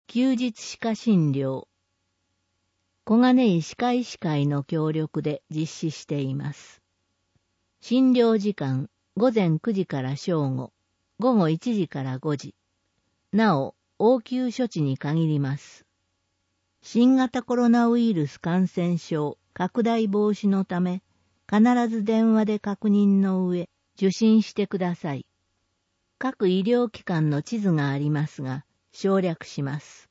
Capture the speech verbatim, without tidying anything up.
休日歯科診療。小金井歯科医師会の協力で実施しています。診療時間、午前くじから正午、午後いちじからごじ。なお、応急処置に限ります。新型コロナウイルス感染症拡大防止のため、必ず電話で確認の上、受診してください。各医療機関の地図がありますが、省略します。